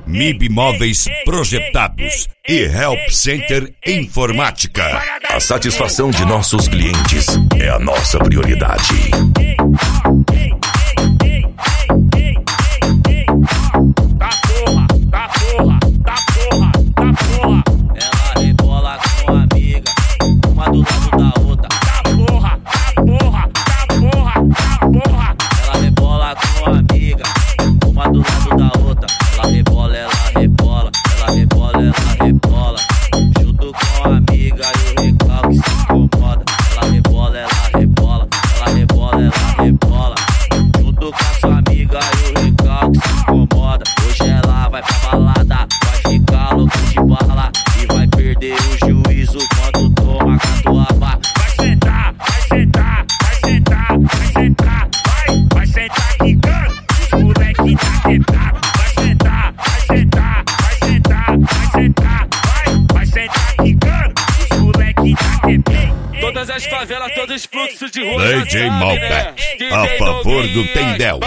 MIB Móveis Projetados e Help Center Informática. A satisfação de nossos clientes é a nossa prioridade. Ela rebola com a amiga, uma do lado da outra. Ela rebola com a amiga, uma do lado da outra. Ela rebola, ela rebola, ela rebola, ela rebola. Junto com a amiga e o recalque se incomoda. Ela rebola, ela rebola, ela rebola, ela rebola. Junto com a sua amiga e o recalque se incomoda. Hoje ela vai pra balada, vai ficar louco de bala e vai perder o juízo quando toma catuaba. Vai sentar, vai sentar, vai sentar, vai sentar, vai sentar quicando, os moleque tá quebrado. Vai sentar, vai sentar, vai sentar, vai sentar, vai sentar quicando, os moleque tá quebrado. Todas as favelas, todos os fluxos de rua. DJ Malbec, a favor do Tendel.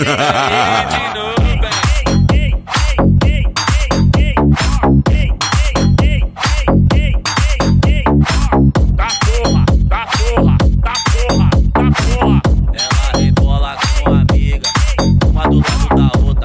Ela rebola com a amiga, uma do lado da outra.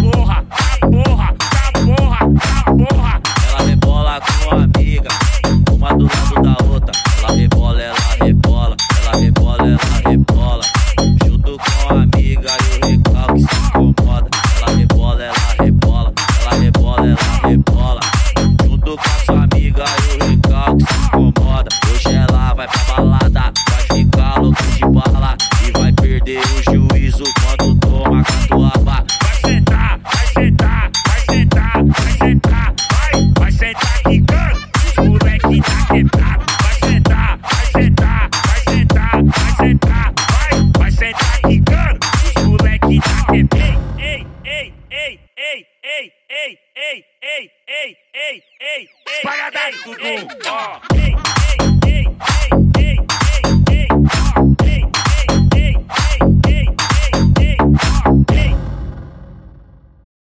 Ela rebola com a amiga, uma do lado da outra. Ela rebola, ela rebola, ela rebola, ela rebola. Junto com a amiga e o recalque se incomoda. Ela rebola, ela rebola, ela rebola, ela rebola. Junto com a sua amiga e o recalque se incomoda. Hoje ela vai pra balada, vai ficar louco de bala e vai perder o juízo quando toma catuaba. Vai sentar, vai sentar, vai sentar, vai sentar, vai sentar quicando, os moleque tá quebrado. Vai sentar, vai sentar, vai sentar, vai sentar, vai sentar quicando, os moleque tá quebrado. Ei, ei, ei, ei, ei, ei, ei, ei, ei, ei, ei, ei, Espalhadaço, Dudu, ó.